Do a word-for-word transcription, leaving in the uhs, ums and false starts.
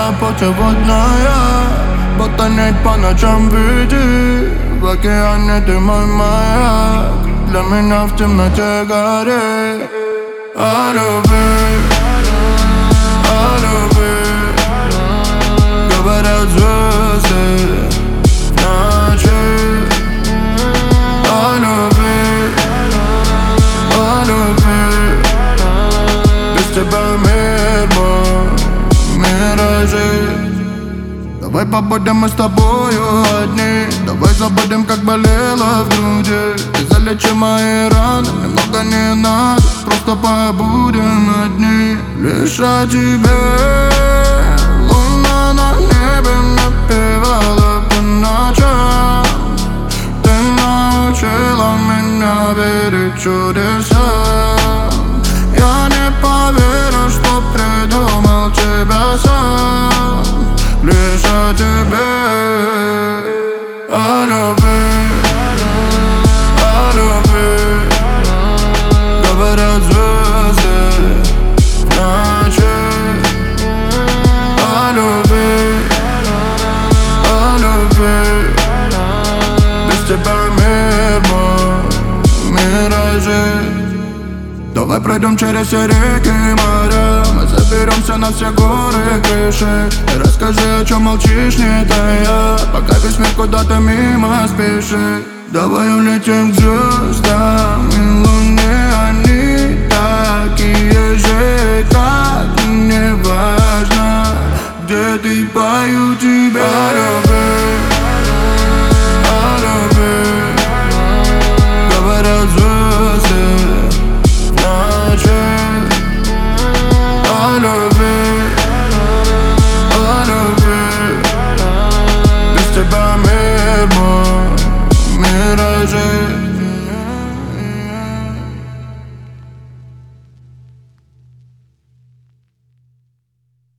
моя путеводная, будто нить по ночам види. В океане ты мой маяк, для меня в темноте гори. О любви, о любви говорят звезды в ночи. О любви, о любви, без тебя мир мой, миражи. Давай побудем мы с тобою одни, давай забудем, как болело в груди. Ты залечи мои раны, немного не надо, просто побудем одни. Лишь о тебе луна на небе напевала по ночам. Ты научила меня верить в чудеса. Я не поверю, что придумал тебя сам. Лишь о тебе, о любви, о любви говорят звезды в ночи. О любви, о любви, без тебя мир мой, миражи. Давай пройдем через все реки и моря, мы заберемся на все горы и крыши. Расскажи, о чем молчишь, не тая, пока весь мир куда-то мимо спешит. Давай улетим к звездам и лунам.